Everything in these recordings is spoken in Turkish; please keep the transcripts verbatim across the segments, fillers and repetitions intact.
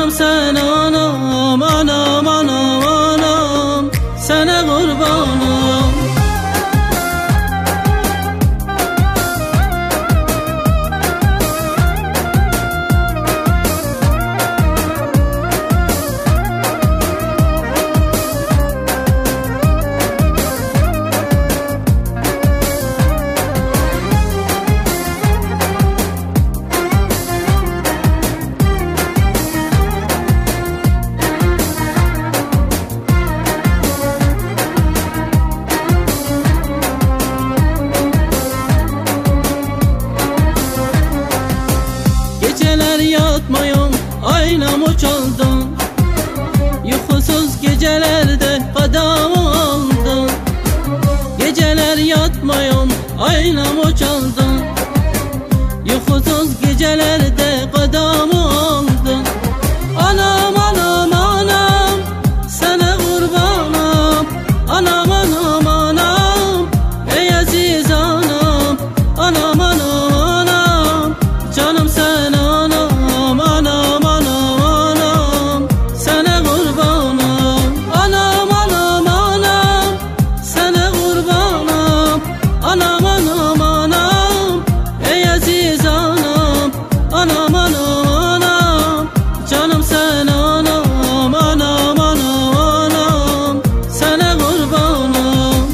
Canım sen anam, anam, anam, anam, sana kurbanım. Geceler yatmayım, aynamı çaldın, uykusuz gecelerde kadamı aldın. Geceler yatmayım, aynamı çaldın, uykusuz gecelerde kadamı aldın. Anam, anam, anam, sana kurbanım. Anam, anam, anam, ey aziz anam. Anam, anam, anam, canım sen anam, anam, anam, anam, sana kurbanım. Anam, anam, anam, sana kurbanım. Anam, anam, anam, ey aziz anam. Anam, anam, anam, canım sen anam, anam, anam, anam, sana kurbanım.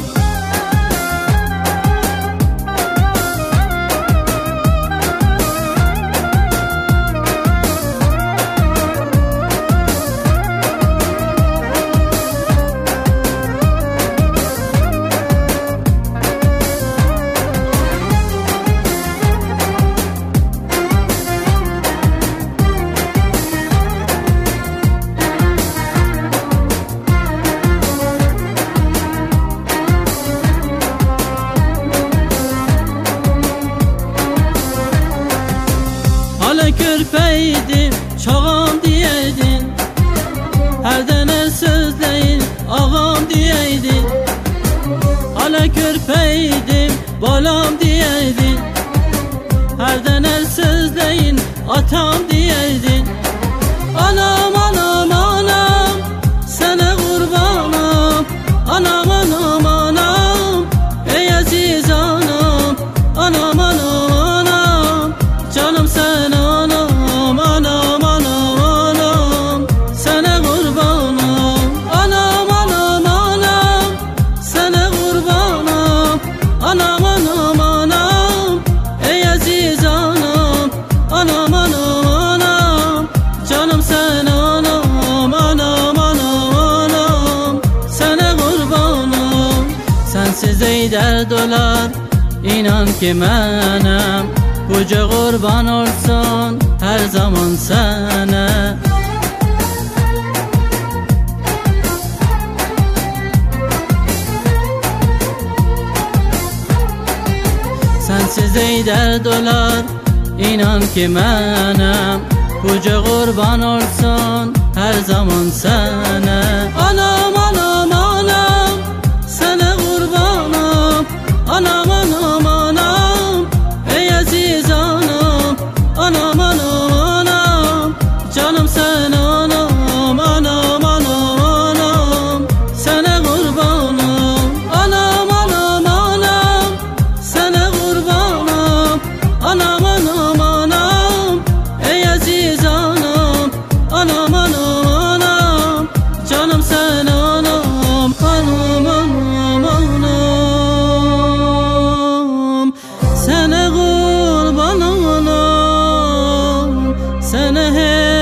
Hala körpeydim, çağam diyeydin, her dene sözleyin ağam diyeydin. Hala körpeydim, balam diyeydin, her dene sözleyin atam diyeydin. Anam, anam, anam, sana kurbanım. Anam, anam, anam, ey aziz anam. Anam, anam, anam, canım sen anam, anam, anam, anam, sana kurbanım. Anam, anam, anam, sana kurbanım. Anam, anam, anam, ey aziz anam. Anam, anam, anam, canım sen anam, anam, anam, anam, sana kurbanım. Sensiz ey dert olar, inan ki menem, buca kurban olsun her zaman sana. Sensiz ey dert olar, inan ki menem, buca kurban olsun her zaman sana. Anam, anam, anam, sana kurbanım. Anam, anam, anam, ey aziz anam. Anam, anam, anam, canım sen anam, anam, anam, anam, sana kurbanım. Anam, anam, anam, sana kurbanım. Anam, anam, anam, ey aziz anam. Anam, anam, anam, canım sen anam, anam, anam, anam, sana kurban anam, sana her